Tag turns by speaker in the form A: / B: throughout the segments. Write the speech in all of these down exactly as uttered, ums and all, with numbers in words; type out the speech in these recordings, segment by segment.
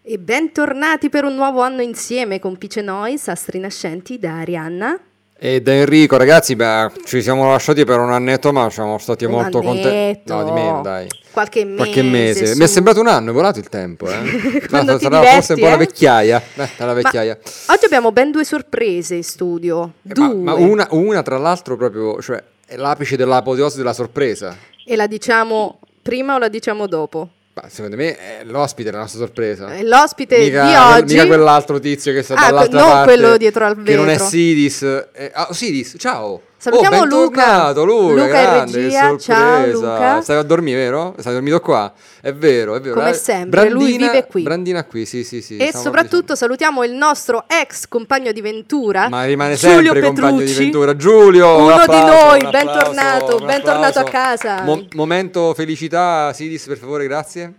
A: E bentornati per un nuovo anno insieme con Pice Noise, Astri Nascenti da Arianna
B: e da Enrico. Ragazzi, beh, ci siamo lasciati per un annetto, ma siamo stati
A: un
B: molto contenti.
A: No,
B: di meno, dai.
A: Qualche mese.
B: Qualche mese.
A: Su.
B: Mi è sembrato un anno, è volato il tempo, eh.
A: Quando
B: no,
A: ti
B: sarà
A: diverti,
B: forse un po'
A: eh?
B: la vecchiaia. Eh, la vecchiaia.
A: Ma oggi abbiamo ben due sorprese in studio.
B: Eh,
A: due.
B: Ma, ma una, una, tra l'altro, proprio, cioè, è l'apice dell'apoteosi della sorpresa.
A: E la diciamo prima o la diciamo dopo?
B: Ma secondo me è l'ospite la nostra sorpresa.
A: È l'ospite
B: mica,
A: di oggi.
B: Mica quell'altro tizio che sta
A: ah,
B: dall'altra
A: non
B: parte.
A: quello dietro al vetro.
B: Che non è Sidis. Eh, oh, Sidis, ciao.
A: Salutiamo
B: oh, bentornato,
A: Luca.
B: Luca,
A: Luca
B: grande,
A: in regia. Ciao Luca.
B: Stai a dormire, vero? Stai dormito qua? È vero, è vero.
A: Come
B: eh,
A: sempre,
B: Brandina,
A: lui vive qui.
B: Brandina qui, sì, sì, sì.
A: E soprattutto salutiamo il nostro ex compagno di Ventura,
B: Ma rimane
A: Giulio
B: sempre
A: Petrucci,
B: compagno di Ventura. Giulio,
A: uno
B: un applauso,
A: di noi,
B: un
A: bentornato,
B: applauso, un
A: bentornato a
B: applauso.
A: casa.
B: Mo- momento felicità, Sidis, per favore, grazie.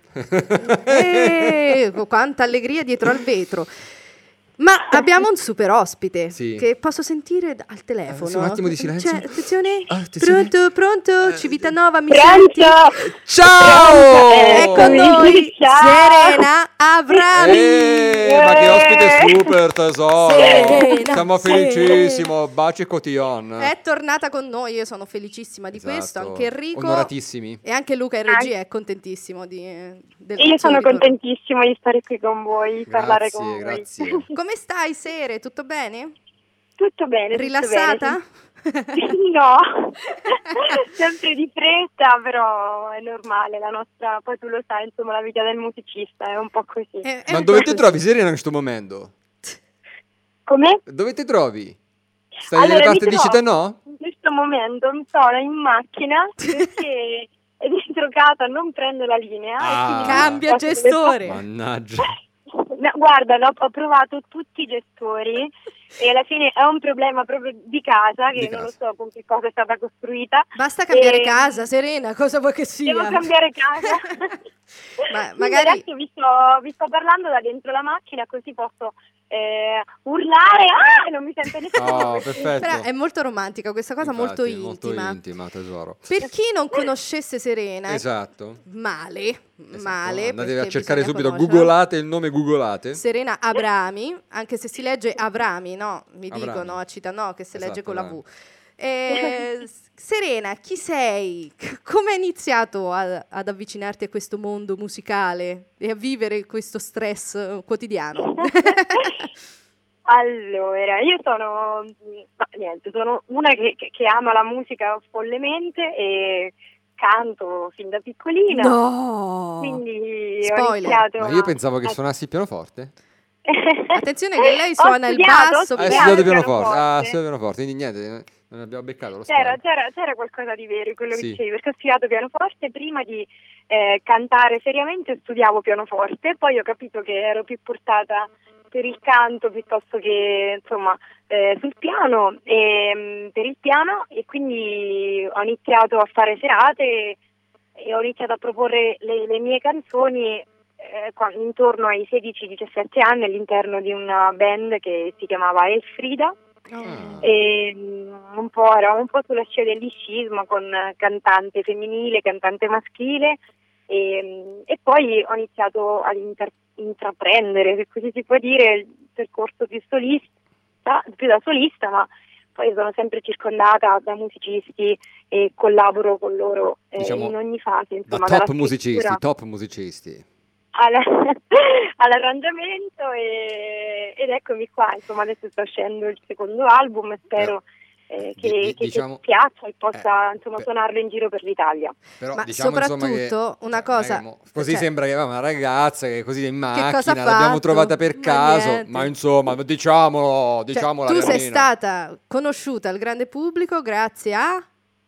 A: Eh, quanta allegria dietro al vetro. Ma abbiamo un super ospite
B: sì.
A: che posso sentire al telefono.
B: Eh, sì, un attimo di silenzio.
A: Cioè, attenzione.
B: Ah, attenzione.
A: Pronto, pronto, eh, Civitanova, mi
C: pronto?
A: senti?
B: Ciao!
A: È con noi
C: Ciao.
A: Serena Avrami.
B: Eh, ma che ospite super, tesoro.
A: Serena,
B: Siamo
A: Serena.
B: felicissimo. Baci e cotillon.
A: È tornata con noi, io sono felicissima di
B: esatto.
A: questo, anche Enrico.
B: Onoratissimi.
A: E anche Luca in regia è contentissimo di, del
C: Io sono
A: di
C: contentissimo di stare qui con voi,
B: Grazie,
C: parlare con
B: grazie.
C: voi.
A: Come stai, Sere? Tutto bene?
C: Tutto bene.
A: Rilassata?
C: Tutto bene. No, sempre di fretta, però è normale, la nostra, poi tu lo sai, insomma, la vita del musicista è un po' così.
A: È, è
B: Ma
A: un
B: dove
A: po'
B: ti
A: così.
B: trovi, Serena, in questo momento?
C: Come?
B: Dove ti trovi? Stai
C: Allora,
B: nelle parti
C: mi
B: di
C: trovo-
B: città, no?
C: In questo momento mi sono in macchina perché è dentro casa, non prendo la linea. e
B: Ah.
C: quindi
A: Cambia
C: posso-
A: gestore.
B: Mannaggia.
C: No, guarda, no, ho provato tutti i gestori e alla fine è un problema proprio di casa che
B: Di
C: non
B: casa.
C: lo so con che cosa è stata costruita.
A: Basta cambiare
C: E-
A: casa, Serena, cosa vuoi che sia?
C: Devo cambiare casa.
A: Ma
C: Quindi
A: magari-
C: adesso vi sto, vi sto parlando da dentro la macchina, così posso eh, urlare, ah, e non mi sente nessuno.
B: Oh, perfetto.
A: Però è molto romantica questa cosa, molto
B: Infatti,
A: intima.
B: Molto intima, tesoro.
A: Per chi non conoscesse Serena,
B: Esatto.
A: male,
B: Esatto.
A: male.
B: Andate
A: perché
B: a cercare
A: bisogna
B: subito,
A: conoscerla.
B: googolate il nome, googolate.
A: Serena Abrami, anche se si legge Avrami, no? Mi
B: Avrami.
A: dicono a Città che si
B: Esatto,
A: legge con la V.
B: Avrami.
A: Eh, Serena, chi sei? Come hai iniziato a- ad avvicinarti a questo mondo musicale e a vivere questo stress eh, quotidiano?
C: Allora, io sono, ma niente, sono una che, che- che ama la musica follemente e canto fin da piccolina.
A: No!
C: Quindi
A: Spoiler.
C: ho iniziato
B: Ma io
C: a-
B: pensavo che
C: a-
B: suonassi il pianoforte.
A: Attenzione che lei
C: Ho
A: suona il
C: studiato,
A: basso,
C: ho
B: Ah, hai
A: piano.
B: studiato
C: pianoforte.
B: pianoforte. Ah, hai studiato pianoforte, quindi niente, non abbiamo beccato lo
C: C'era,
B: spoiler.
C: c'era, c'era qualcosa di vero in quello
B: Sì.
C: che dicevi, perché ho studiato pianoforte prima di eh, cantare seriamente, studiavo pianoforte, poi ho capito che ero più portata per il canto piuttosto che insomma eh, sul piano e, mh, per il piano, e quindi ho iniziato a fare serate e, e ho iniziato a proporre le, le mie canzoni eh, qua- intorno ai sedici diciassette anni all'interno di una band che si chiamava Elfrida.
A: Oh.
C: E mm, un po' eravamo un po' sulla scia del liscismo con eh, cantante femminile, cantante maschile e, mm, e poi ho iniziato ad inter- intraprendere, se così si può dire, il percorso più solista, più da solista, ma poi sono sempre circondata da musicisti e collaboro con loro eh,
B: Diciamo,
C: in ogni fase,
B: Da
C: insomma,
B: top
C: dalla
B: musicisti,
C: scrittura
B: top musicisti.
C: alla- all'arrangiamento e- ed eccomi qua, insomma adesso sta uscendo il secondo album e spero eh, che,
B: di-
C: che-
B: diciamo-
C: che piaccia e possa
B: eh,
C: insomma
B: per-
C: suonarlo in giro per l'Italia.
B: Però
A: Ma
B: diciamo insomma che
A: soprattutto una
B: cioè,
A: cosa-
B: non è che mo- così
A: cioè-
B: sembra che va una ragazza che così in
A: cosa
B: macchina
A: ha
B: l'abbiamo
A: fatto?
B: trovata per
A: Ma
B: caso,
A: niente.
B: ma insomma, diciamolo,
A: Cioè,
B: diciamolo
A: tu
B: alla
A: sei
B: Carmina.
A: stata conosciuta al grande pubblico grazie a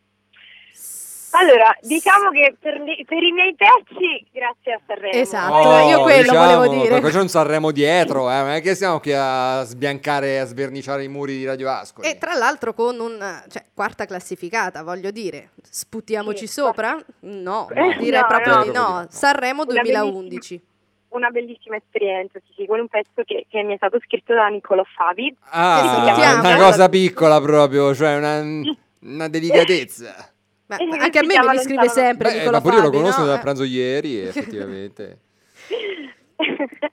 C: Allora, diciamo che per, li- per i miei pezzi, grazie a Sanremo.
A: Esatto.
B: Oh,
A: io quello
B: diciamo,
A: volevo dire.
B: poi c'è un Sanremo dietro, eh, non è che stiamo qui a sbiancare, a sverniciare i muri di Radio Ascoli.
A: E tra l'altro con un cioè, quarta classificata, voglio dire, sputiamoci
C: Sì,
A: sopra? No,
C: Eh,
A: direi
C: no,
A: proprio
C: no.
A: di no. Sanremo
C: Una
A: duemilaundici.
C: Una bellissima esperienza, sì, sì, quello è un pezzo che, che mi è stato scritto da Niccolò Favi.
B: Ah,
A: salutiamo.
B: una cosa piccola proprio, cioè una, una delicatezza.
A: Ma
C: Eh,
A: anche a
C: si
A: me
C: chiama
A: me li scrive
C: Lontano.
A: sempre
B: Beh,
A: Nicola
B: ma pure io lo
A: Fabi,
B: conosco
A: no?
B: da
A: Eh.
B: pranzo ieri, effettivamente.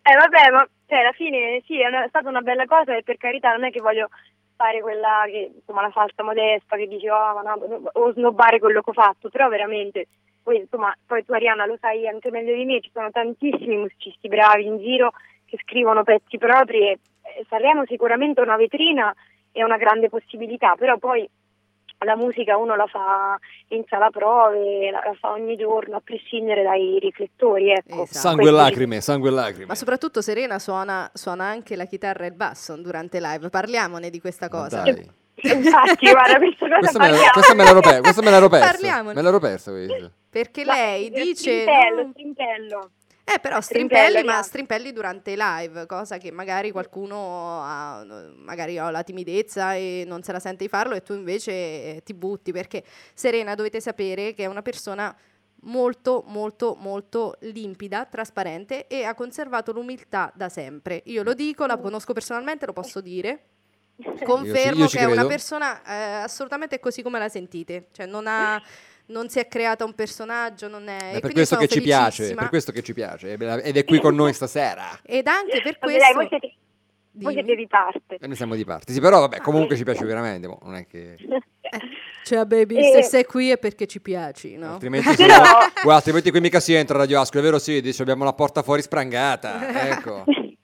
C: Eh vabbè, ma cioè, alla fine sì, è, una, è stata una bella cosa e per carità non è che voglio fare quella che, insomma, la falsa modesta che dice oh, ma no, o snobbare quello che ho fatto, però veramente, poi insomma, poi tu Arianna lo sai anche meglio di me, ci sono tantissimi musicisti bravi in giro che scrivono pezzi propri e Sanremo sicuramente è una vetrina e una grande possibilità, però poi la musica uno la fa in sala prove, la, la fa ogni giorno a prescindere dai riflettori, ecco.
A: Esatto.
B: Sangue e lacrime, sangue e lacrime.
A: Ma soprattutto Serena suona, suona anche la chitarra e il basso durante live, parliamone di questa cosa.
B: Ma dai.
C: Infatti, guarda, questa cosa
B: Questa me,
C: parliamo.
B: questa me l'ero persa, questa me l'ero persa.
A: Parliamone.
B: Me l'ero persa questa.
A: Perché
C: Ma-
A: lei dice...
C: Strimpello,
A: no,
C: strimpello.
A: Eh, però
C: Strimpelli,
A: strimpelli, ma
C: no.
A: strimpelli durante i live, cosa che magari qualcuno ha, magari ha la timidezza e non se la sente di farlo e tu invece eh, ti butti, perché Serena dovete sapere che è una persona molto molto molto limpida, trasparente e ha conservato l'umiltà da sempre. Io lo dico, la conosco personalmente, lo posso dire. Confermo
B: Io ci- io ci
A: che è una
B: credo.
A: persona eh, assolutamente così come la sentite, cioè non ha non si è creata un personaggio, non è...
B: È
A: e
B: per
A: quindi
B: questo
A: sono
B: che ci piace,
A: felicissima.
B: per questo che ci piace ed è qui con noi stasera.
A: Ed anche per
C: Vabbè,
A: questo...
C: dai, voi siete, voi
A: Dimmi.
C: siete di parte.
B: E noi siamo di parte. Sì, però vabbè, comunque ci piace veramente, boh, non è che
A: Cioè, baby,
C: Eh.
A: se sei qui è perché ci piaci, no?
B: altrimenti
C: Però-
B: guarda, altrimenti qui mica si entra a Radio Ascoli, è vero? Sì, dice abbiamo la porta fuori sprangata, ecco.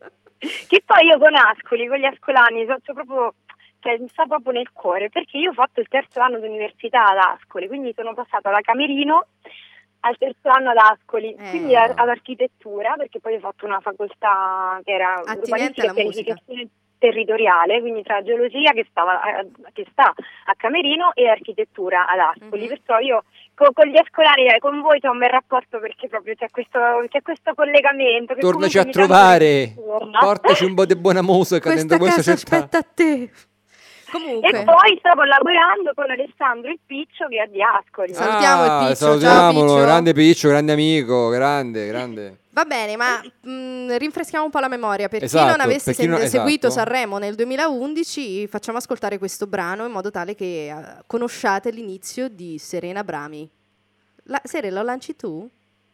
C: Che poi io con Ascoli, con gli ascolani, so, so proprio, cioè, mi sta proprio nel cuore, perché io ho fatto il terzo anno di università ad Ascoli, quindi sono passata da Camerino al terzo anno ad Ascoli,
A: Eh.
C: quindi a- ad architettura, perché poi ho fatto una facoltà che era
A: Attinente
C: urbanistica
A: alla
C: e pianificazione territoriale, quindi tra geologia che, stava, a- che sta a Camerino e architettura ad Ascoli,
A: Mhm.
C: perciò io co- con gli ascolani, eh, con voi c'è un bel rapporto perché proprio c'è questo, c'è questo collegamento. Che
B: Tornaci a
C: comunque ogni
B: trovare,
C: tanto torna.
B: portaci un po' di buona musica
A: Questa
B: dentro questa
A: casa
B: città.
A: aspetta a te.
C: E
A: Comunque,
C: poi sto collaborando con Alessandro il Piccio che è di Ascoli.
A: Sa- Salutiamo il
B: Ah,
A: Piccio,
B: salutiamolo,
A: ciao, Piccio.
B: grande Piccio, grande amico, grande, grande.
A: va bene, ma mh, rinfreschiamo un po' la memoria. Per chi
B: Esatto,
A: non avesse
B: per chi non-
A: sen- seguito
B: esatto.
A: Sanremo nel duemilaundici, facciamo ascoltare questo brano in modo tale che eh, conosciate l'inizio di Serena Brami. La, Sere, lo lanci tu?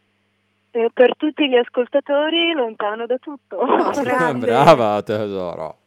C: Eh, per tutti gli ascoltatori, lontano da tutto.
A: Oh, grande.
B: Brava tesoro.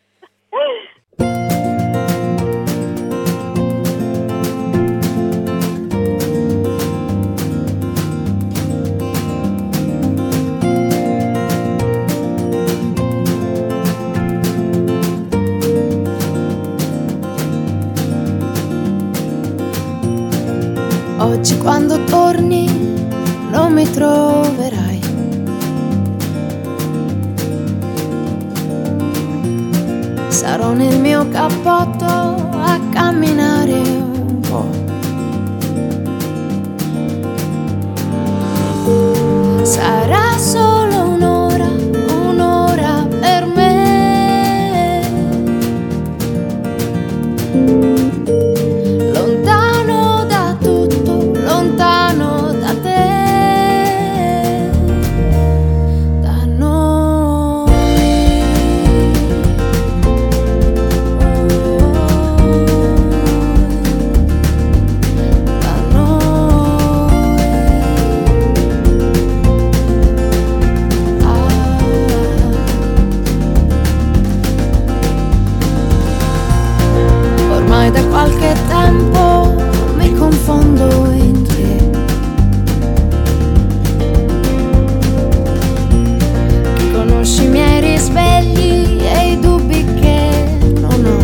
D: Oggi quando torni non mi troverai. Sarò nel mio cappotto a camminare un po'. Sarà solo un'ora, un'ora per me. Lontano da tutto, lontano da te, da noi. Da noi. Ah. Ormai da qualche tempo mi confondo in te. Che conosci i miei risvegli e i dubbi che non ho.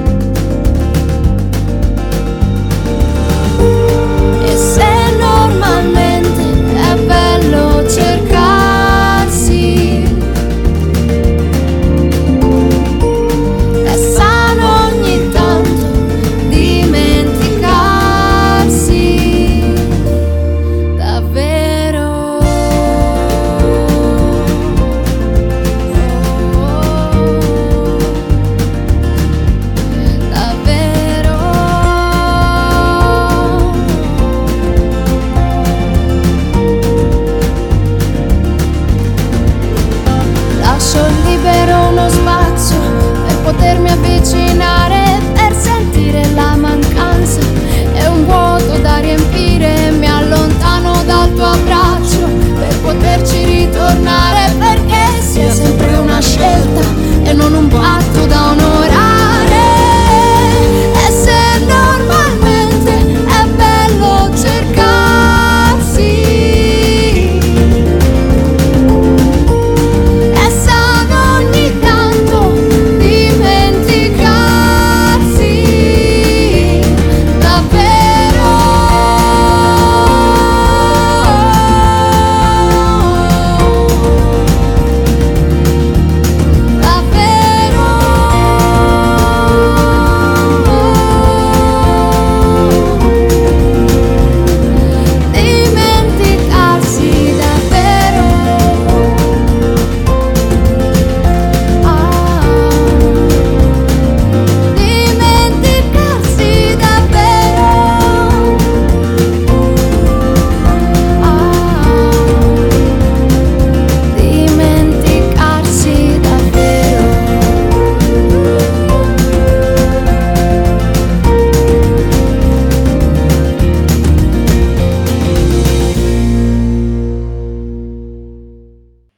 D: E se normalmente è bello cercarsi, è sano ogni tanto dimenticarsi davvero. Davvero. Lascio libero uno spazio per potermi avvicinare, per sentire la mancanza e un vuoto da riempire. Mi allontano dal tuo abbraccio per poterci ritornare, perché siamo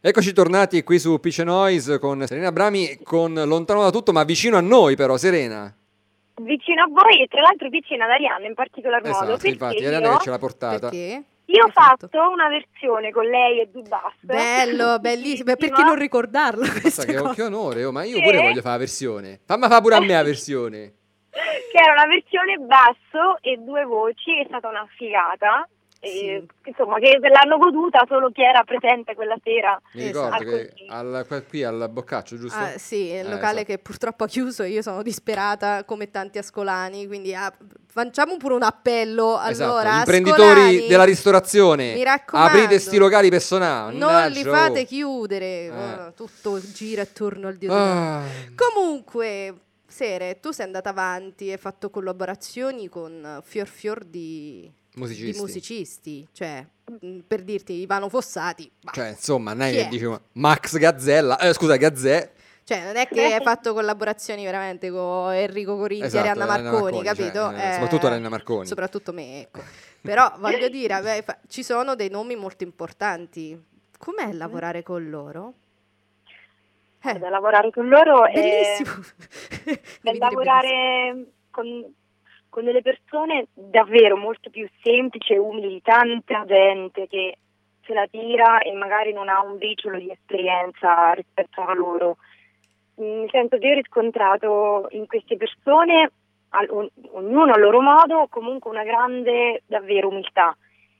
B: Eccoci tornati qui su Pitch Noise con Serena Brami, con Lontano da tutto ma vicino a noi però, Serena.
C: Vicino a voi e tra l'altro vicino ad Arianna in particolar modo.
B: Esatto,
C: perché
B: infatti,
C: io,
B: Arianna che ce l'ha portata.
A: Perché?
C: io ho
A: Hai fatto?
C: fatto una versione con lei e Dubas.
A: Bello, bellissimo. Perché non ricordarlo?
B: Basta che, che onore, oh, ma io
C: Sì.
B: pure voglio fare la versione. Fammi fa pure a me la versione.
C: Che era una versione basso e due voci, è stata una figata. E, insomma, che l'hanno goduta solo chi era presente quella sera.
B: Mi ricordo
C: al
B: che
C: consiglio.
B: al, qua- qui al Boccaccio, giusto?
A: Ah, sì, il
B: Eh,
A: locale
B: esatto.
A: che purtroppo ha chiuso e io sono disperata come tanti ascolani, quindi ah, facciamo pure un appello.
B: Esatto,
A: Allora,
B: gli imprenditori
A: ascolani,
B: della ristorazione,
A: mi raccomando,
B: aprite sti locali per suonare.
A: non li
B: mannaggia,
A: fate
B: oh.
A: chiudere,
B: Eh.
A: oh, tutto gira attorno al dio.
B: Ah.
A: Comunque, Sere, tu sei andata avanti e hai fatto collaborazioni con fior fior di
B: Musicisti.
A: di musicisti, cioè mh, per dirti Ivano Fossati, bah,
B: Cioè, insomma, non è
A: Chi
B: che
A: è?
B: dicevo Max Gazzella, eh, scusa, Gazzè.
A: cioè non è che hai fatto collaborazioni veramente con Enrico Corinti
B: Esatto,
A: e Arianna
B: Arianna
A: Marconi,
B: Marconi,
A: capito?
B: cioè, eh, soprattutto Arianna Marconi.
A: Soprattutto me, ecco. Però voglio dire, vabbè, fa- ci sono dei nomi molto importanti. Com'è lavorare con loro? Eh,
C: Da lavorare con loro è
A: bellissimo.
C: è
A: Devi dire
C: lavorare con, con delle persone davvero molto più semplici e umili, tanta gente che se la tira e magari non ha un briciolo di esperienza rispetto a loro. Nel senso che io ho riscontrato in queste persone, al- o- ognuno a loro modo, comunque una grande davvero umiltà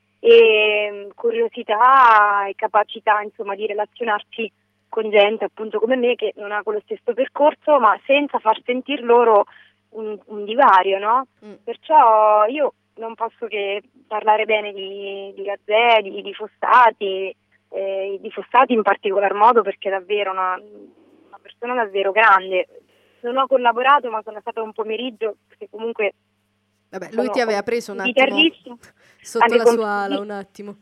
C: e mm, curiosità e capacità insomma di relazionarsi con gente appunto come me che non ha quello stesso percorso, ma senza far sentir loro un, un divario, no?
A: Mm.
C: Perciò io non posso che parlare bene di, di Gazzè, di, di Fossati, eh, di Fossati in particolar modo perché è davvero una, una persona davvero grande. Non ho collaborato, ma sono stata un pomeriggio perché comunque
A: Vabbè, lui
C: sono
A: ti aveva preso un
C: un
A: attimo
C: chitarrista,
A: sotto
C: anche
A: la
C: con-
A: sua ala, un attimo.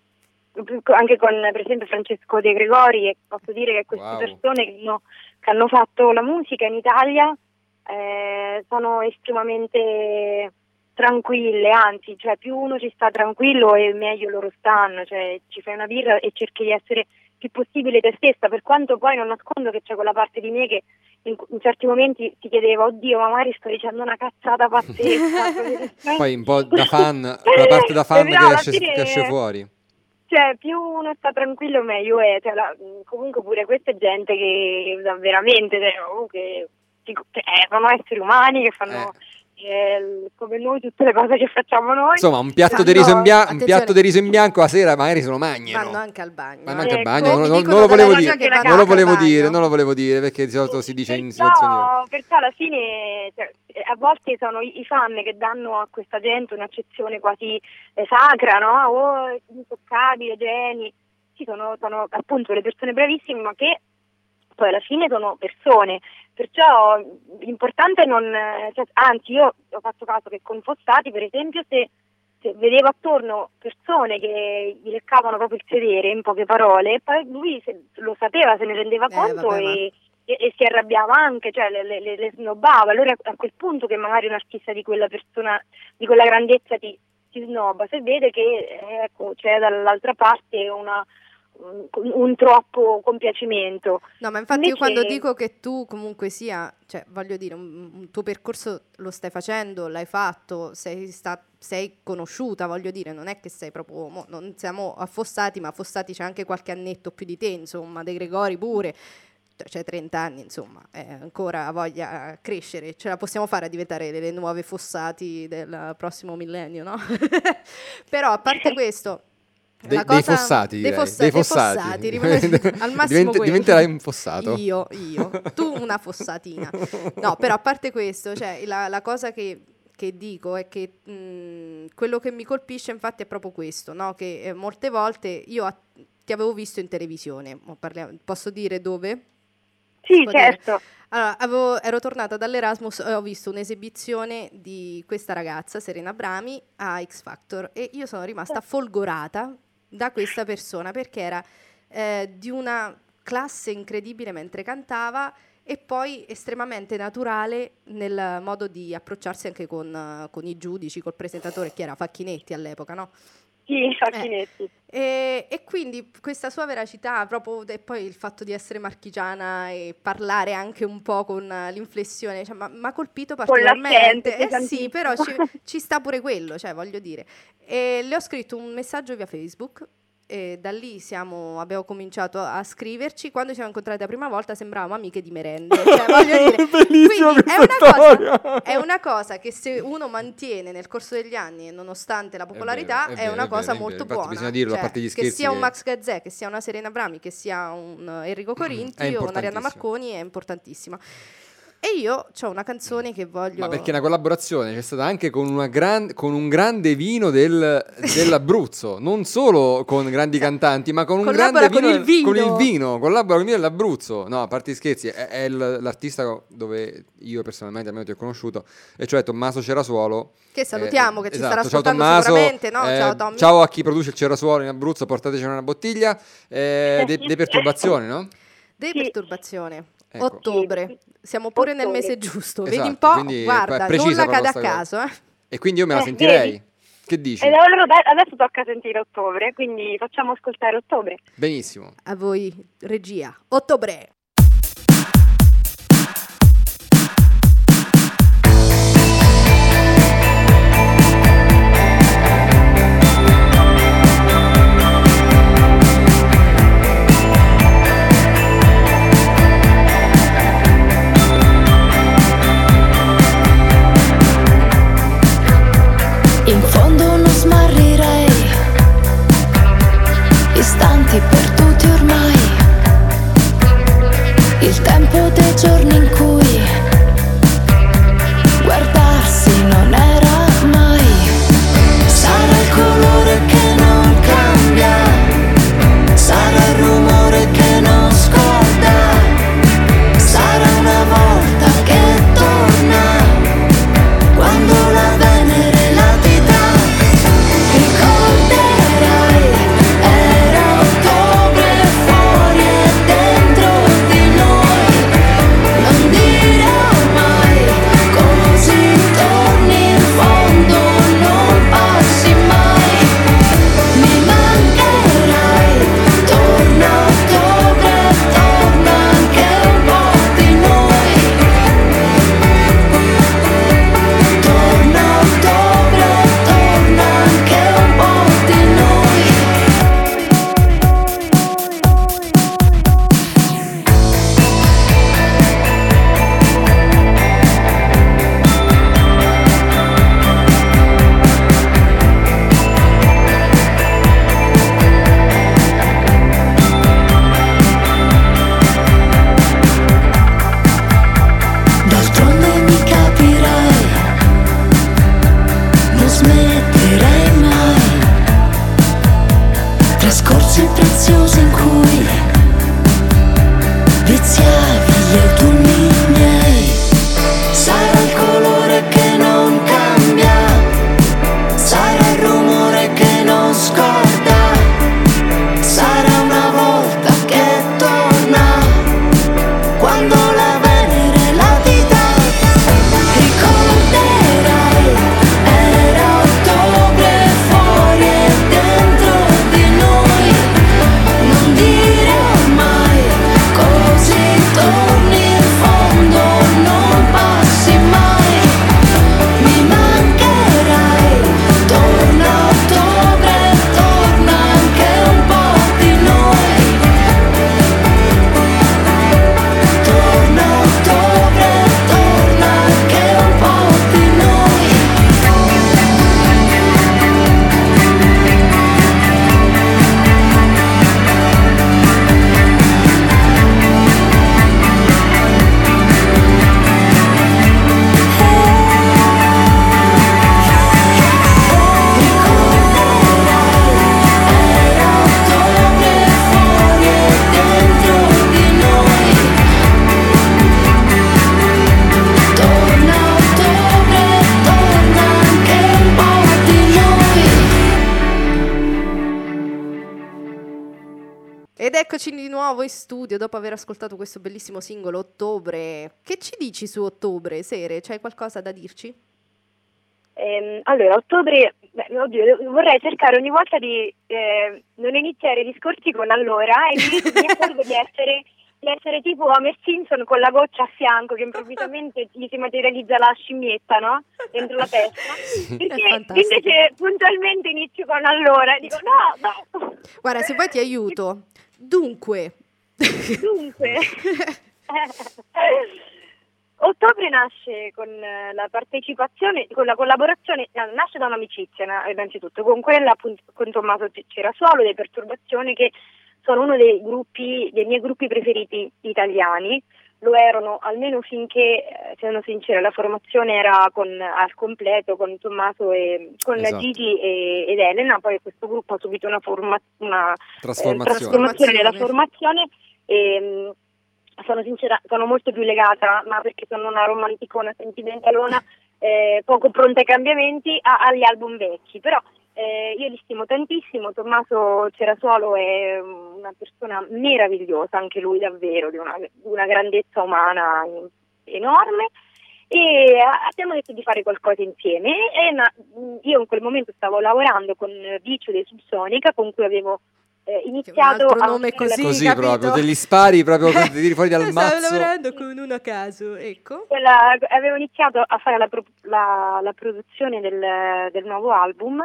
C: anche con per esempio Francesco De Gregori, e posso dire che queste
B: Wow.
C: persone che hanno, che hanno fatto la musica in Italia eh, sono estremamente tranquille, anzi, cioè più uno ci sta tranquillo e meglio loro stanno, cioè ci fai una birra e cerchi di essere più possibile te stessa, per quanto poi non nascondo che c'è quella parte di me che in, in certi momenti si chiedeva, oddio, ma magari sto dicendo una cazzata pazzesca.
B: Poi un po' da fan, quella parte da fan
C: Però
B: che
C: alla
B: esce,
C: fine-
B: che esce fuori.
C: Cioè, più uno sta tranquillo meglio è, cioè, la- comunque pure questa è gente che che veramente, cioè, oh, che, che eh, sono esseri umani, che fanno eh, come noi tutte le cose che facciamo noi.
B: Insomma, un piatto
A: Fanno-
B: di riso in bianco, un
A: attenzione.
B: piatto di riso in bianco a sera magari se lo mangiano.
A: Vanno anche al bagno.
B: Vanno
A: eh.
B: anche al
C: Ecco,
B: bagno,
C: mi
B: non, non-
A: dicono
B: non lo
A: dalla
B: volevo
A: regia
B: dire,
A: che vanno
B: non lo
A: anche al
B: volevo dire,
A: bagno.
B: non lo volevo dire perché di solito si dice in situazioni.
C: Perciò, perciò alla fine cioè, a volte sono i, i fan che danno a questa gente un'accezione quasi eh, sacra, no? Oh, intoccabile, geni. Sì, sono, sono appunto le persone bravissime, ma che poi alla fine sono persone. Perciò l'importante è non... Cioè, anzi, io ho fatto caso che con Fossati, per esempio, se, se vedevo attorno persone che gli leccavano proprio il sedere, in poche parole, e poi lui se, lo sapeva, se ne rendeva
A: Eh,
C: conto
A: vabbè, ma-
C: e, e, e si arrabbiava anche, cioè le, le, le snobbava. Allora a quel punto che magari un artista di quella persona, di quella grandezza ti, ti snobba, se vede che eh, ecco, c'è dall'altra parte una... Un, un troppo compiacimento.
A: No, ma infatti io
C: Invece-
A: quando dico che tu comunque sia, cioè voglio dire, un, un tuo percorso lo stai facendo, l'hai fatto, sei, sta, sei conosciuta, voglio dire, non è che sei proprio, mo, non siamo affossati, ma affossati c'è anche qualche annetto più di te, insomma, De Gregori pure, c'è trenta anni, insomma, eh, ancora ha voglia di crescere, ce la possiamo fare a diventare le nuove Fossati del prossimo millennio, no? Però a parte questo...
B: De-
A: la
B: dei
A: cosa-
B: fossati,
A: dei,
B: direi.
A: fossa-
B: Dei
A: dei
B: fossati.
A: fossati, rimane- al massimo
B: Diventi-
A: quello.
B: diventerai un fossato.
A: Io, io, tu una fossatina. No, però a parte questo, cioè la, la cosa che, che dico è che mh, quello che mi colpisce infatti è proprio questo, no? Che eh, molte volte io a- ti avevo visto in televisione, mo parliamo- posso dire dove?
C: Sì,
A: Si può dire?
C: certo.
A: Allora, avevo- ero tornata dall'Erasmus e ho visto un'esibizione di questa ragazza, Serena Brami, a X Factor e io sono rimasta folgorata da questa persona perché era eh, di una classe incredibile mentre cantava e poi estremamente naturale nel modo di approcciarsi anche con, eh, con i giudici, col presentatore che era Facchinetti all'epoca, no?
C: Sì, facchinetti.
A: Eh, e, e quindi questa sua veracità, proprio, e poi il fatto di essere marchigiana e parlare anche un po' con l'inflessione, cioè, mi ha colpito particolarmente.
C: l'accento,
A: Eh sì, però ci, ci sta pure quello, cioè voglio dire. E le ho scritto un messaggio via Facebook. E da lì siamo, abbiamo cominciato a scriverci. Quando ci siamo incontrati la prima volta sembravamo amiche di merende, cioè, voglio dire.
B: Bellissima
A: Quindi è
B: questa
A: una, cosa,
B: storia.
A: è una cosa che se uno mantiene nel corso degli anni, e nonostante la popolarità,
B: vero,
A: è,
B: è vero,
A: una
B: è vero,
A: cosa
B: è vero.
A: molto
B: Infatti
A: buona.
B: bisogna dirlo, a
A: Cioè,
B: parte gli
A: che
B: scherzi
A: sia un
B: che-
A: Max Gazzè, che sia una Serena Brami, che sia un Enrico Corinti
B: È
A: o un'Arianna
B: importantissimo.
A: Marconi, è importantissima. E io ho una canzone che voglio...
B: Ma perché una collaborazione c'è stata anche con, una gran- con un grande vino del- dell'Abruzzo, non solo con grandi cantanti, ma con un
A: Collabora
B: grande
A: con il vino.
B: con il vino, collabora con il vino dell'Abruzzo. No, a parte gli scherzi, è, è il- l'artista dove io personalmente almeno ti ho conosciuto, e cioè Tommaso Cerasuolo.
A: Che salutiamo,
B: Eh,
A: che ci
B: esatto.
A: starà
B: Ciao
A: ascoltando
B: Tommaso,
A: sicuramente, no?
B: eh,
A: Ciao Tommy.
B: ciao a chi produce il Cerasuolo in Abruzzo, portateci una bottiglia. Eh, de- de perturbazioni, no?
A: De
C: Sì.
A: perturbazione.
B: Ecco.
A: Ottobre. Siamo pure nel
C: Ottobre.
A: mese giusto.
B: Esatto,
A: Vedi un po',
B: quindi è
A: guarda,
B: precisa
A: nulla cade a
B: proprio sta
A: caso, eh.
B: E quindi io me la
C: Eh,
B: sentirei.
C: vedi?
B: Che dici?
C: Ed allora da- adesso tocca sentire Ottobre, quindi facciamo ascoltare Ottobre.
B: Benissimo.
A: A voi, regia. Ottobre.
D: In fondo non smarrirei istanti perduti ormai, il tempo dei giorni in cui guardarsi non era mai. Sarà il colore che non cambia, sarà il rumore che non scorda, sarà una volta che torna quando la Venere latita. Ricorderai, era ottobre fuori e dentro di noi. Non dire mai così torni in fondo, non passi mai. Mi mancherai, torna ottobre, torna anche un po' di noi. Torna ottobre, torna anche un po' di noi. D'altronde mi capirai, non smetterei mai. Trascorsi preziosi in cui viziavi gli autunni miei. Sarà il colore che non cambia, sarà il rumore che non scorda, sarà una volta che torna quando la Venere latita. Ricorderai, era ottobre fuori e dentro di noi. Non dire mai così torni in fondo, non passi mai. Mi mancherai, torna ottobre, torna anche un po' di noi. Torna ottobre, torna anche un po' di noi. Era ottobre fuori e dentro di noi. Torna ottobre, torna anche un po' di noi.
A: Ed eccoci di nuovo in studio dopo aver ascoltato questo bellissimo singolo Ottobre. Che ci dici su Ottobre, Sere? C'hai qualcosa da dirci?
C: Ehm, allora, Ottobre beh, oddio, vorrei cercare ogni volta di eh, non iniziare i discorsi con allora e mi, mi accorgo di essere, di essere tipo Homer Simpson con la goccia a fianco che improvvisamente gli si materializza la scimmietta, no? Dentro la testa. Perché invece puntualmente inizio con allora e dico no, no.
A: Guarda, se poi ti aiuto. Dunque.
C: Dunque. Ottobre nasce con la partecipazione, con la collaborazione, nasce da un'amicizia innanzitutto, con quella appunto con Tommaso Cerasuolo dei Perturbazione, che sono uno dei gruppi, dei miei gruppi preferiti italiani, lo erano almeno finché, siamo sinceri, la formazione era con, al completo con Tommaso e con esatto. Gigi e, ed Elena, poi questo gruppo ha subito una, forma, una
B: trasformazione.
C: Eh, trasformazione della formazione e sono sincera, sono molto più legata, ma perché sono una romanticona, sentimentalona, eh, poco pronta ai cambiamenti, a, agli album vecchi, però eh, io li stimo tantissimo. Tommaso Cerasuolo è una persona meravigliosa, anche lui davvero, di una, una grandezza umana enorme, e abbiamo detto di fare qualcosa insieme e una, io in quel momento stavo lavorando con Vicio dei Subsonica, con cui avevo Eh, iniziato
A: un altro
C: a
A: nome così,
B: così
A: capito?
B: proprio degli spari proprio quando ti tiri fuori dal mazzo.
A: Stavo lavorando con uno a caso, ecco.
C: Quella, avevo iniziato a fare la, pro, la, la produzione del, del nuovo album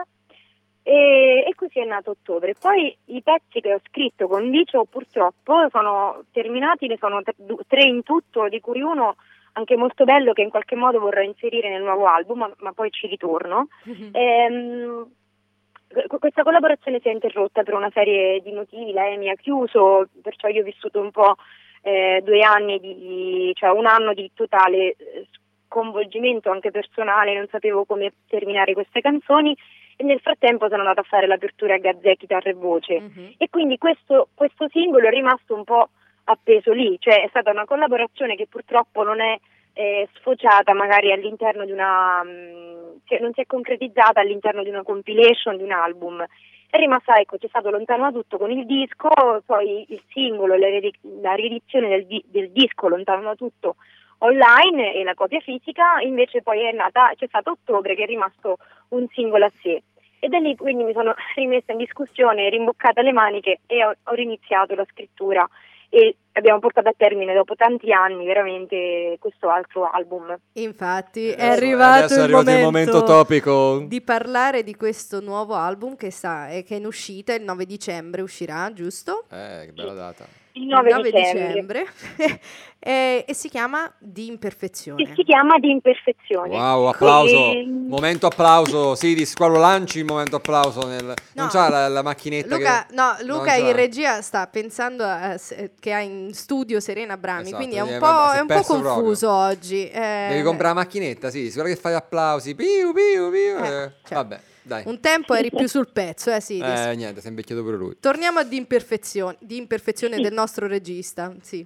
C: e, e così è nato Ottobre. Poi i pezzi che ho scritto con Licio purtroppo sono terminati, ne sono tre, tre in tutto, di cui uno anche molto bello che in qualche modo vorrei inserire nel nuovo album, ma, ma poi ci ritorno. Mm-hmm. Ehm, Questa collaborazione si è interrotta per una serie di motivi, lei mi ha chiuso, perciò io ho vissuto un po' eh, due anni di, cioè un anno di totale sconvolgimento anche personale, non sapevo come terminare queste canzoni e nel frattempo sono andata a fare l'apertura a Gazzè, chitarra e voce mm-hmm. e quindi questo, questo singolo è rimasto un po' appeso lì, cioè è stata una collaborazione che purtroppo non è eh, sfociata magari all'interno di una... Mh, cioè non si è concretizzata all'interno di una compilation, di un album. È rimasta, ecco, c'è stato lontano da tutto con il disco, poi il singolo, la, la riedizione del, di, del disco lontano da tutto online e la copia fisica, invece poi è nata, c'è stato Ottobre che è rimasto un singolo a sé. E da lì quindi mi sono rimessa in discussione, rimboccata le maniche e ho, ho riniziato la scrittura e abbiamo portato a termine dopo tanti anni veramente questo altro album.
A: Infatti è
B: adesso,
A: arrivato,
B: adesso
A: il,
B: è arrivato
A: momento
B: il momento topico
A: di parlare di questo nuovo album che sta e che è in uscita il nove dicembre, uscirà, giusto?
B: Eh, che bella data.
C: Il nove,
A: il nove
C: dicembre,
A: dicembre. e, e si chiama Di Imperfezione.
C: E si chiama Di Imperfezione.
B: Wow, applauso.
C: E...
B: Momento applauso. Sì, quando lanci il momento applauso nel... no, non c'ha la, la macchinetta
A: Luca,
B: che...
A: no, Luca in regia sta pensando a, che ha in studio Serena Brami, esatto, quindi è un po', è un po' confuso proprio. Oggi. Eh...
B: Devi comprare la macchinetta, sì, sicuro che fai applausi. Piu, piu, piu. Eh, eh. Cioè, vabbè. Dai.
A: Un tempo eri più sul pezzo, eh sì.
B: Eh, niente, si è invecchiato pure lui.
A: Torniamo a Di Imperfezione, di imperfezione sì. del nostro regista, sì.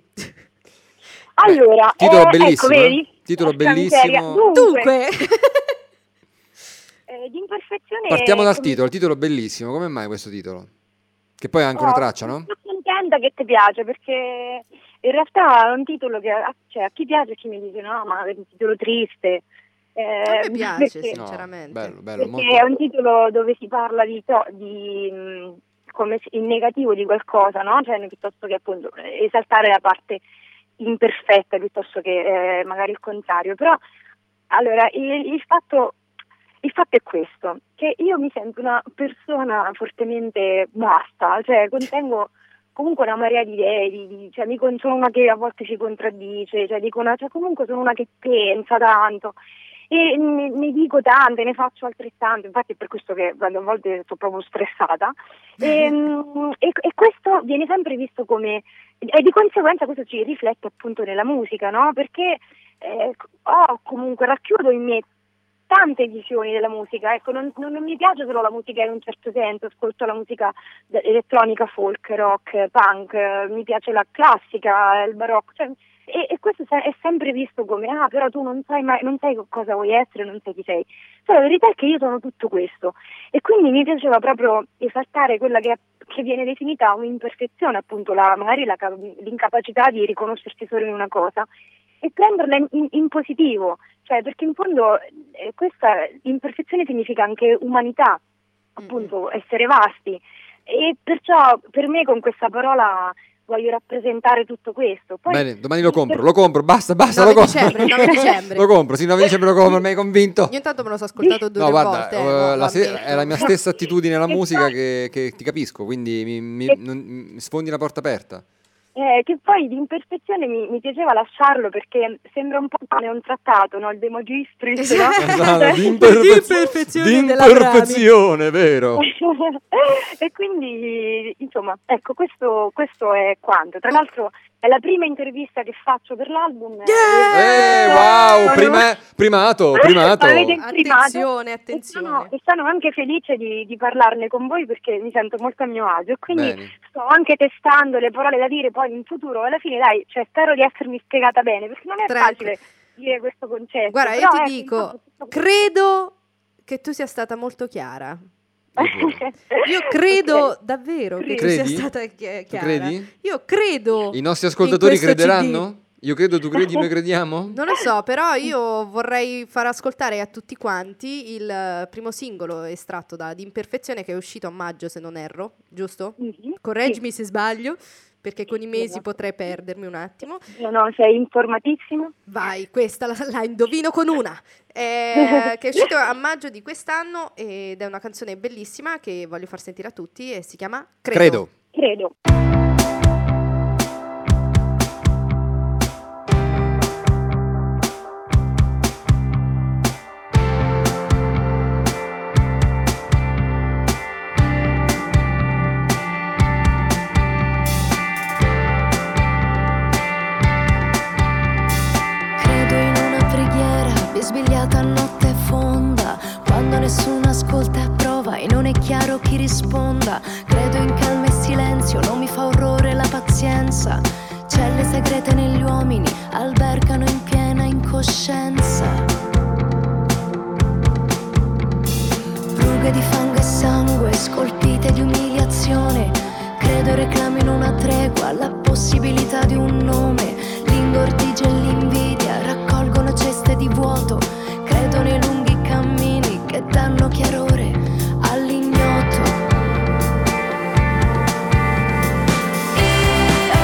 C: Allora,
B: Beh, titolo
C: eh,
B: bellissimo,
C: ecco, vedi?
B: Titolo bellissimo.
C: Dunque,
A: Dunque.
C: eh, Di Imperfezione.
B: Partiamo dal titolo, il titolo bellissimo. Come mai questo titolo? Che poi ha anche oh, una traccia, no?
C: Sono contenta che ti piace perché in realtà è un titolo che cioè, a chi piace, a chi mi dice no, ma è un titolo triste.
A: Eh, a me piace, perché, sinceramente.
B: No, bello, bello,
C: perché
B: molto...
C: è un titolo dove si parla di, to- di mh, come il negativo di qualcosa, no? Cioè, piuttosto che appunto esaltare la parte imperfetta piuttosto che eh, magari il contrario. Però, allora, il, il fatto il fatto è questo, che io mi sento una persona fortemente basta, cioè contengo comunque una marea di idee, di, di, cioè mi, sono una che a volte si contraddice, cioè, dico una, cioè comunque sono una che pensa tanto. E ne, ne dico tante, ne faccio altrettante, infatti è per questo che a volte sto proprio stressata e, e, e questo viene sempre visto come, e di conseguenza questo ci riflette appunto nella musica, no? Perché eh, ho comunque racchiudo in me tante visioni della musica, ecco, non, non, non mi piace solo la musica in un certo senso, ascolto la musica elettronica, folk, rock, punk, mi piace la classica, il barocco, cioè, e, e questo è sempre visto come ah però tu non sai mai, non sai cosa vuoi essere, non sai chi sei. Però la verità è che io sono tutto questo e quindi mi piaceva proprio esaltare quella che, che viene definita un'imperfezione, appunto la, magari la, l'incapacità di riconoscersi solo in una cosa e prenderla in, in, in positivo, cioè perché in fondo eh, questa imperfezione significa anche umanità, appunto mm-hmm. essere vasti, e perciò per me con questa parola voglio rappresentare tutto questo. Poi,
B: bene, domani lo compro, lo compro, basta, basta,
A: nove
B: lo compro.
A: Dicembre, nove dicembre.
B: Lo compro, sì, nove dicembre lo compro, mi hai convinto.
A: Io intanto me lo so ascoltato due
B: no, guarda,
A: volte. Eh,
B: uh,
A: no,
B: la se-
A: vabbè.
B: è la mia stessa attitudine alla
C: Che
B: musica
C: poi-
B: che, che ti capisco, quindi mi, mi-
C: Che-
B: non- mi sfondi la porta aperta.
C: Eh, che poi di imperfezione mi, mi piaceva lasciarlo perché sembra un po' come un trattato, no? Il De Magistris, no?
B: Esatto, di,
A: Di
B: imperfez-
A: imperfezione
B: di
A: della
B: imperfezione, vero?
C: E quindi, insomma, ecco, questo, questo è quanto. Tra l'altro è la prima intervista che faccio per l'album.
B: Eh,
C: Eh,
B: wow,
C: sono-
B: prima- primato, primato.
C: Avete il primato.
A: Attenzione,
C: E sono,
A: attenzione.
C: e sono anche felice di, di parlarne con voi perché mi sento molto a mio agio e quindi
B: Bene.
C: sto anche testando le parole da dire poi in futuro. Alla fine, dai, cioè, spero di essermi spiegata bene perché non è
A: Tranquillo.
C: facile dire questo concetto.
A: Guarda, io
C: però,
A: ti
C: ecco,
A: dico,
C: insomma, tutto-
A: credo che tu sia stata molto chiara. Io credo
C: Ok.
A: davvero che tu
B: Credi?
A: sia stata chi-
B: Tu
A: chiara.
B: credi?
A: Io credo.
B: I nostri ascoltatori
A: in questo
B: crederanno? Io credo, tu credi, noi crediamo?
A: Non lo so, però io vorrei far ascoltare a tutti quanti il eh, primo singolo estratto da Di Imperfezione che è uscito a maggio, se non erro, giusto?
C: Mhm.
A: Correggimi se sbaglio, perché con i mesi
C: Sì.
A: potrei perdermi un attimo.
C: No, no, sei informatissimo.
A: Vai, questa la, la indovino con una. Eh, che è uscito a maggio di quest'anno ed è una canzone bellissima che voglio far sentire a tutti e si chiama Credo.
B: Credo.
C: Credo.
D: Credo in una preghiera bisbigliata a notte fonda, quando nessuno ascolta e prova e non è chiaro chi risponda. Credo in calma e silenzio, non mi fa orrore la pazienza. Celle segrete negli uomini albergano in piena incoscienza. Rughe di fango e sangue scolpite di umiliazione. Credo reclamino una tregua, la possibilità di un nome. L'ingordigia e l'invidia raccolgono ceste di vuoto. Credo nei lunghi cammini che danno chiarore all'ignoto. Io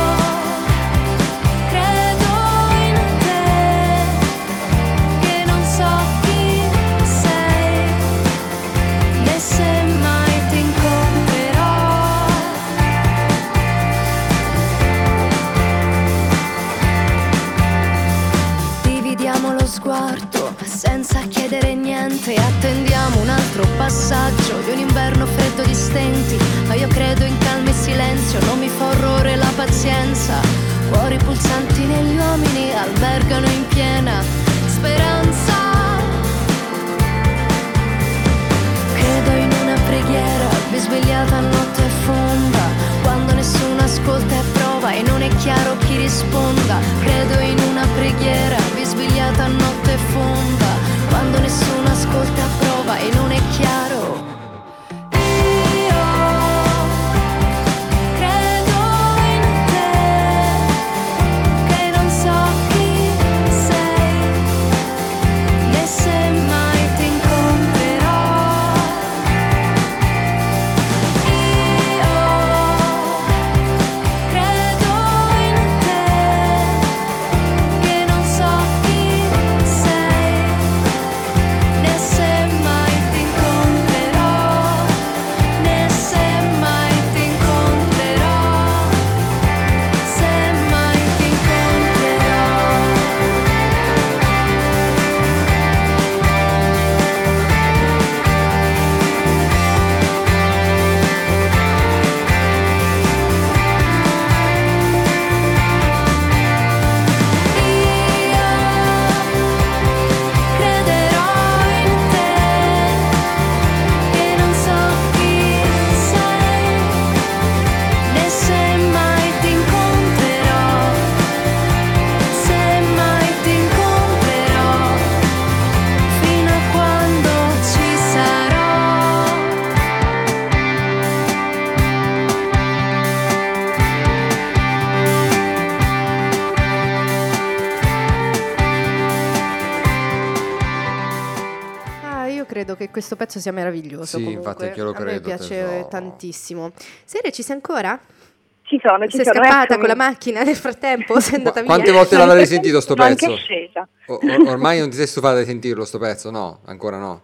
D: credo in te, che non so chi sei, né se mai ti incontrerò. Dividiamo lo sguardo senza chiedere niente e attendiamo un altro passaggio di un inverno freddo di stenti. Ma io credo in calma e silenzio, non mi fa orrore la pazienza. Cuori pulsanti negli uomini albergano in piena speranza. Credo in una preghiera risvegliata a notte fonda, quando nessuno ascolta e prova e non è chiaro chi risponda. Credo in una preghiera risvegliata a notte fonda, quando nessuno ascolta e prova e non è chiaro. Io credo in te, che non so chi sei, né se mai ti incontrerò. Io credo in te, che non so chi sei,
A: credo che questo pezzo sia meraviglioso.
B: Sì,
A: comunque.
B: infatti anche io lo
A: A me
B: credo,
A: piace
B: tesoro.
A: tantissimo. Sere, ci sei ancora?
C: Ci sono, ci
A: Sei
C: sono.
A: scappata
C: eccomi.
A: con la macchina nel frattempo? Sei andata
B: Qu-
A: via?
B: quante volte
C: No,
B: l'avrai
C: nel
B: sentito sto
C: sono anche
B: pezzo?
C: scesa.
B: O- or- ormai non ti sei stufata di sentirlo sto pezzo? No, ancora no.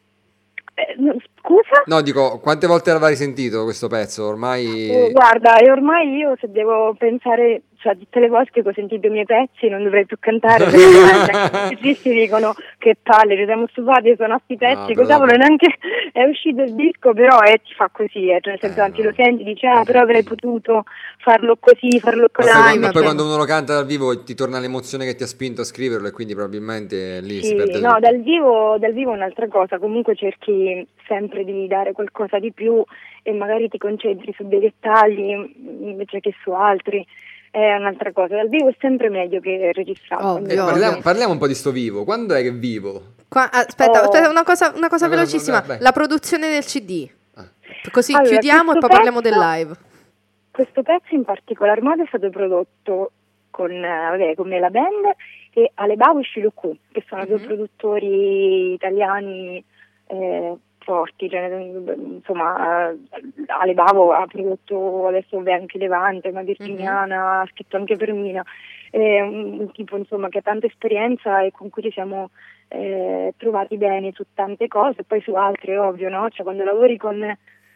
C: Eh, no, scusa?
B: No, dico, quante volte l'avrai sentito questo pezzo? Ormai...
C: Oh, guarda, e ormai io se devo pensare, cioè tutte le volte che ho sentito i miei pezzi non dovrei più cantare, perché i musicisti dicono che palle, ci siamo stufati, sono sti pezzi,
B: però
C: cavolo,
B: dopo-
C: neanche è uscito il disco, però eh, ti fa così, eh, cioè nel senso,
B: Eh,
C: anzi
B: no.
C: lo senti, dici, ah, però avrei potuto farlo così, farlo
B: Ma
C: con
B: poi,
A: Dai,
B: quando,
A: vabbè.
B: poi quando uno lo canta dal vivo ti torna l'emozione che ti ha spinto a scriverlo e quindi probabilmente lì si
C: Sì,
B: perde
C: no,
B: tutto.
C: dal vivo, dal vivo è un'altra cosa, comunque cerchi sempre di dare qualcosa di più e magari ti concentri su dei dettagli invece che su altri, è un'altra cosa, dal vivo è sempre meglio che registrato.
A: Ovvio,
B: Eh,
A: ovvio.
B: parliamo, parliamo un po' di sto vivo. Quando è che vivo?
A: Qua- aspetta,
C: Oh.
A: aspetta, una cosa, una cosa
B: Una cosa-
A: velocissima.
B: vai.
A: La produzione del C D.
B: Ah.
A: Così
C: Allora,
A: chiudiamo e poi
C: questo
A: parliamo del
C: pezzo-
A: live.
C: Questo pezzo in particolar modo è stato prodotto con, eh, vabbè, con me la band e Alebao e Shiloku, che sono due
A: Mhm.
C: produttori italiani eh, forti, cioè, insomma eh, Alebao ha prodotto adesso vabbè, anche Levante, ma Virginiana, ha scritto anche per Mina, è un, un tipo insomma che ha tanta esperienza e con cui ci siamo eh, trovati bene su tante cose, poi su altre ovvio, no? Cioè quando lavori con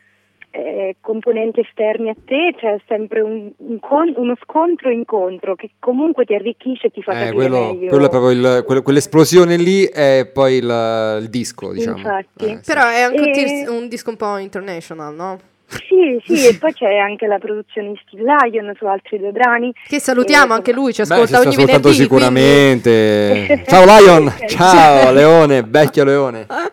C: eh, componenti esterni a te c'è sempre un, un con- uno scontro-incontro che comunque ti arricchisce e ti fa
B: Eh,
C: capire
B: quello,
C: meglio.
B: quello è proprio il, quello- quell'esplosione lì è poi il, il disco, diciamo.
C: Infatti.
B: Eh, sì.
A: Però è anche un,
C: E-
A: tis- un disco un po' international, no?
C: Sì, sì, e poi c'è anche la produzione di Steve Lion su altri due brani.
A: Che salutiamo,
C: Eh,
A: anche lui ci
B: Beh, ci
A: ascolta
B: sta
A: ogni
B: ascoltando
A: venerdì.
B: sicuramente. Ciao Lion, ciao Leone, vecchio Leone.
A: quindi-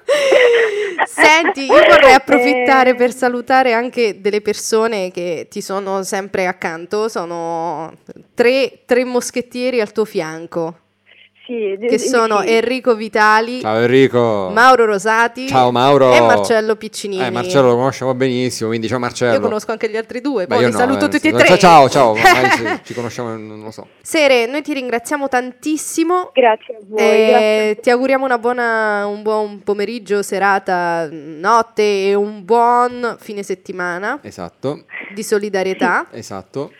A: Senti, io vorrei approfittare per salutare anche delle persone che ti sono sempre accanto. Sono tre, tre moschettieri al tuo fianco,
C: Sì,
A: che sono
C: sì.
A: Enrico Vitali,
B: Ciao Enrico.
A: Mauro Rosati
B: Ciao Mauro.
A: e Marcello Piccinini.
B: Eh, Marcello lo conosciamo benissimo, quindi ciao Marcello.
A: Io conosco anche gli altri due,
B: Beh,
A: poi
B: io
A: li
B: no,
A: saluto
B: eh,
A: tutti e
B: sì.
A: tre.
B: Ciao, ciao, ciao, ormai ci, ci conosciamo, non lo so.
A: Sere, noi ti ringraziamo tantissimo.
C: Grazie a voi.
A: Eh,
C: grazie a
A: ti auguriamo una buona, un buon pomeriggio, serata, notte e un buon fine settimana
B: Esatto,
A: di solidarietà.
B: esatto.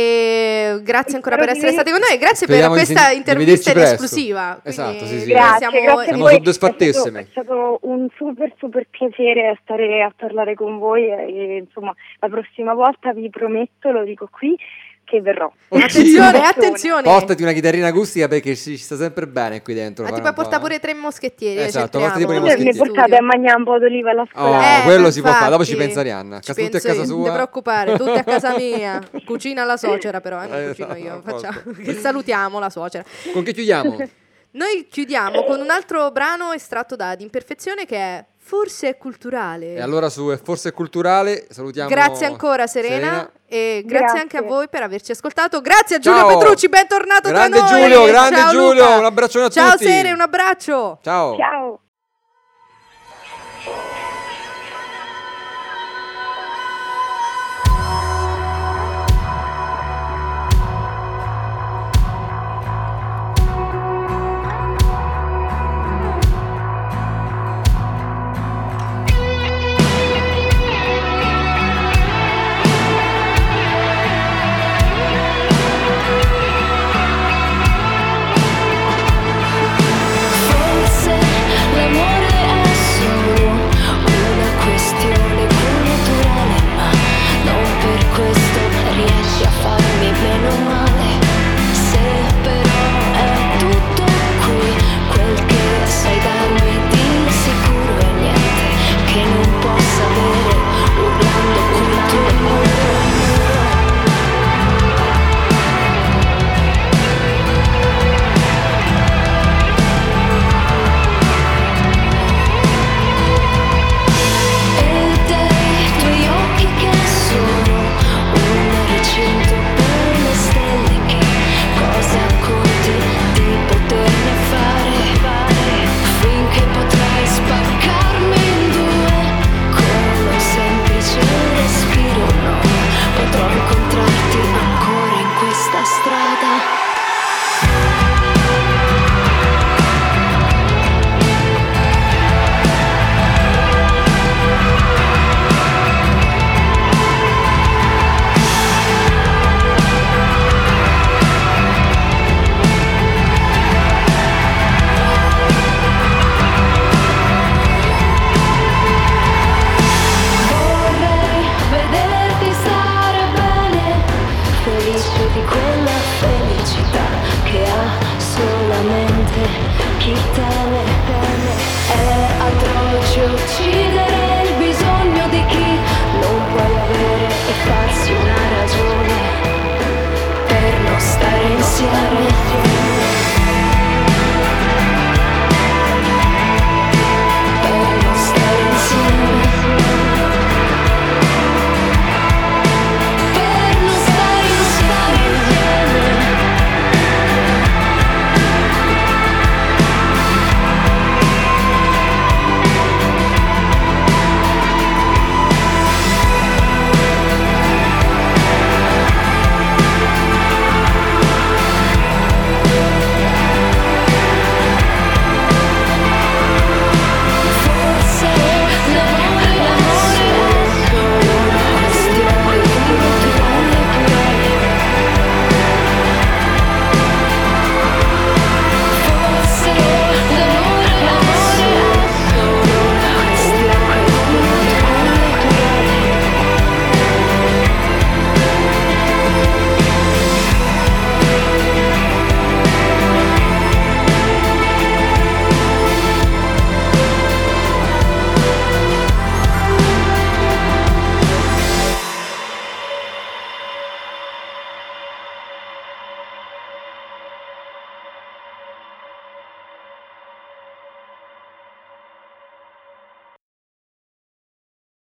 A: E grazie ancora per
C: Spero di
A: essere stati con noi. e Grazie
B: Speriamo
A: per
B: di
A: questa
B: sen- di
A: intervista in
B: vederci presto.
A: esclusiva.
B: Esatto,
A: Quindi
B: sì, sì.
C: Grazie,
A: siamo-
C: grazie a
B: siamo
C: voi.
B: soddisfattissime.
C: È stato, è stato un super super piacere stare a parlare con voi e, e, insomma la prossima volta vi prometto, lo dico qui, che verrò.
A: Attenzione, attenzione.
B: Portati una chitarrina acustica perché ci ci sta sempre bene qui dentro.
A: Ma ti
B: fare
A: puoi
B: un po',
A: portare
B: eh.
A: pure tre moschettieri.
B: Esatto,
A: ci
B: portati pure i
A: entriamo
C: Mi
A: in
B: moschettieri.
C: portate a
A: studio.
C: mangiare un po' d'oliva alla
B: Oh,
C: scuola.
A: Eh,
B: quello si può fare, dopo ci
A: infatti,
B: pensa Arianna.
A: ci
B: Casa tutti a
A: penso
B: casa
A: io,
B: sua.
A: Non ti preoccupare, tutti a casa mia. Cucina la suocera però, eh, non
B: Eh,
A: cucino
B: esatto,
A: io.
B: a posto.
A: Facciamo, che salutiamo la suocera.
B: Con che chiudiamo?
A: Noi chiudiamo con un altro brano estratto da Ad Imperfezione che è Forse è culturale.
B: E allora su è Forse è Culturale salutiamo
A: Grazie ancora Serena,
B: Serena.
A: e grazie,
C: Grazie.
A: anche a voi per averci ascoltato. Grazie a Giulio
B: Ciao.
A: Petrucci, bentornato
B: Grande
A: tra noi.
B: Giulio, grande
A: Ciao,
B: Giulio,
A: Luca.
B: un abbraccione a
A: Ciao
B: tutti.
A: Sere, un abbraccio.
B: Ciao.
C: Ciao.
D: Forse la te, chi teme